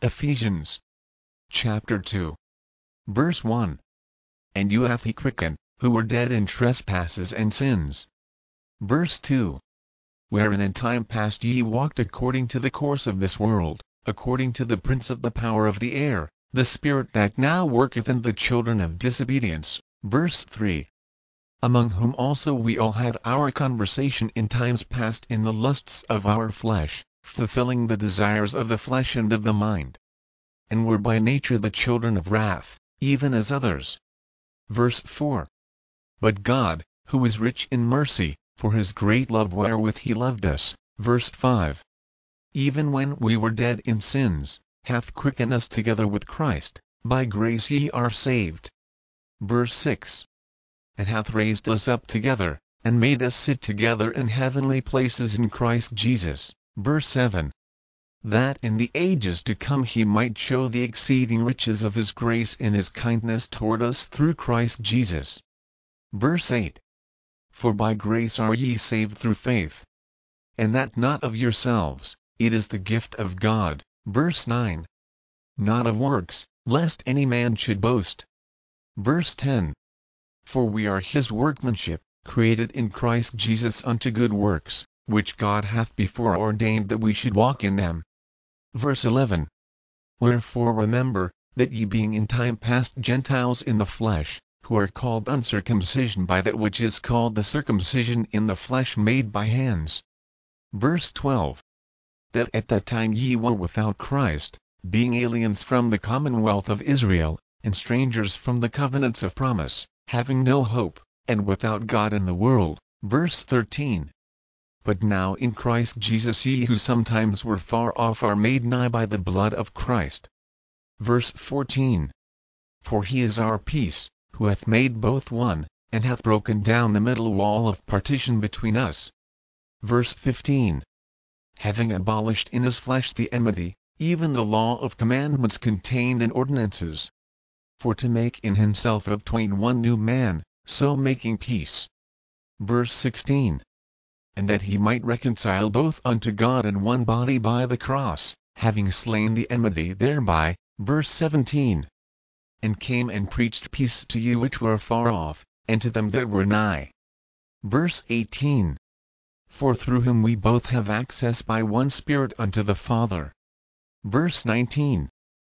Ephesians chapter 2, verse 1. And you hath he quickened, who were dead in trespasses and sins. Verse 2. Wherein in time past ye walked according to the course of this world, according to the prince of the power of the air, the spirit that now worketh in the children of disobedience. Verse 3. Among whom also we all had our conversation in times past in the lusts of our flesh, fulfilling the desires of the flesh and of the mind. And were by nature the children of wrath, even as others. Verse 4. But God, who is rich in mercy, for his great love wherewith he loved us. Verse 5. Even when we were dead in sins, hath quickened us together with Christ, by grace ye are saved. Verse 6. And hath raised us up together, and made us sit together in heavenly places in Christ Jesus. Verse 7. That in the ages to come he might show the exceeding riches of his grace in his kindness toward us through Christ Jesus. Verse 8. For by grace are ye saved through faith. And that not of yourselves, it is the gift of God. Verse 9. Not of works, lest any man should boast. Verse 10. For we are his workmanship, created in Christ Jesus unto good works, which God hath before ordained that we should walk in them. Verse 11. Wherefore remember, that ye being in time past Gentiles in the flesh, who are called uncircumcision by that which is called the circumcision in the flesh made by hands. Verse 12. That at that time ye were without Christ, being aliens from the commonwealth of Israel, and strangers from the covenants of promise, having no hope, and without God in the world. Verse 13. But now in Christ Jesus ye who sometimes were far off are made nigh by the blood of Christ. Verse 14. For he is our peace, who hath made both one, and hath broken down the middle wall of partition between us. Verse 15. Having abolished in his flesh the enmity, even the law of commandments contained in ordinances. For to make in himself of twain one new man, so making peace. Verse 16. And that he might reconcile both unto God in one body by the cross, having slain the enmity thereby. Verse 17. And came and preached peace to you which were far off, and to them that were nigh. Verse 18. For through him we both have access by one Spirit unto the Father. Verse 19.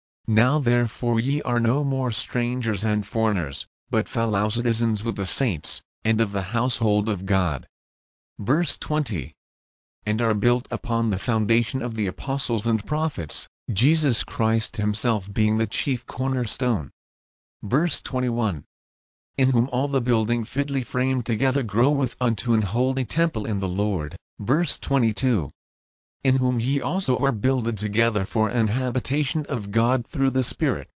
Now therefore ye are no more strangers and foreigners, but fellow citizens with the saints, and of the household of God. Verse 20. And are built upon the foundation of the apostles and prophets, Jesus Christ himself being the chief cornerstone. Verse 21. In whom all the building fitly framed together groweth unto an holy temple in the Lord. Verse 22. In whom ye also are builded together for an habitation of God through the Spirit.